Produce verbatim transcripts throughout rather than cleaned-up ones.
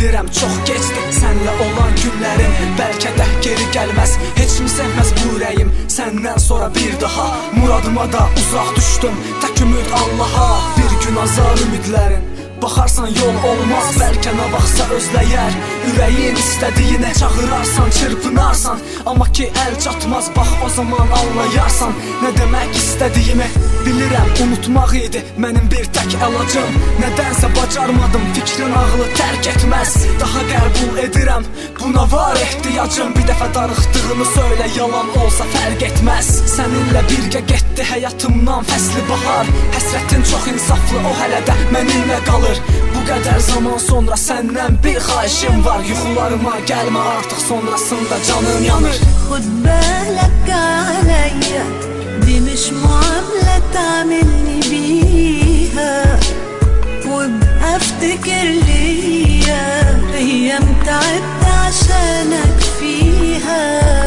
bilirəm çox keçdi sənlə olan günlərim. Bəlkə də geri gəlməz, heç kimi sevməz bu ürəyim. Səndən sonra bir daha muradıma da uzaq düşdüm. Tək ümid Allaha, bir gün azar ümidlərin. Baxarsan yol olmaz, bəlkə nə vaxtsa özləyər. Ürəyin istədiyinə çağırarsan, çırpınarsan. Amma ki əl çatmaz, bax o zaman anlayarsan. Nə demək istədiyimi bilirəm, unutmaq idi mənim bir tək əlacım. Nədənsə bacarmadım, fikrin ağlı tərk etməz. Daha qəbul edirəm, buna var ehtiyacım. Bir dəfə darıxdığını söylə, yalan olsa fərq etməz. Səninlə birgə getdi həyatımdan fəsli bahar. Həsrətin çox insaflı, o hələ də mənimlə qalır. Bu qədər zaman sonra səndən bir xahişim var. Yuxularıma gəlmə artıq, sonrasında canım yanır. خد بالك عليا دي مش معاملة تعملني بيها وابقى افتكر ليا ايام تعبت عشانك فيها.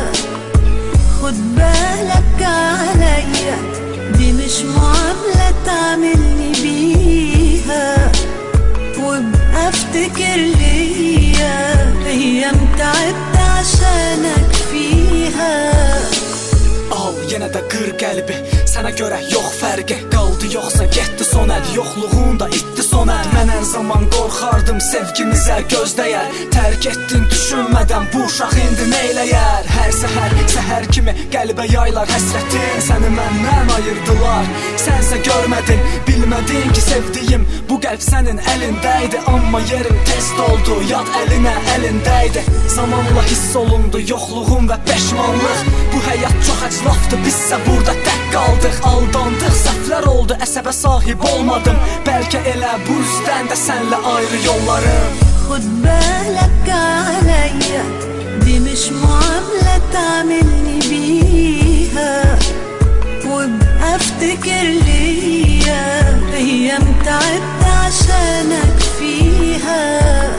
خد بالك عليا دي مش معاملة تعملني بيها وابقى افتكر ليا ايام تعبت عشانك فيها. Al yenə də qır qəlbi, sənə görə yox fərqi. Qaldı yoxsa getdi son əl, yoxluğunda itdi son əl. Mən hər zaman qorxardım sevgimizə göz dəyər. Tərk etdin düşünmədən, bu uşaq indi neyləyər? Hər səhər, səhər kimi qəlbə yaylar həsrətin. Səni məndən ayırdılar, sənsə görmədin. Bilmədin ki sevdiyim bu qəlb sənin əlindəydi. Amma yerim tez doldu, yad əlinə əlindəydi. Zamanla hiss olundu yoxluğum və peşmanlıq. Bu həyat çox əclafdı, bizsə burada tək qaldıq. Aldandıq, səhvlər oldu, əsəbə sahib olmadım. Bəlkə elə bu üzdən də sənlə ayrı yollarım. خد بالك عليا دي مش معاملة تعملني بيها وابقى افتكر ليا ايام تعبت عشانك فيها.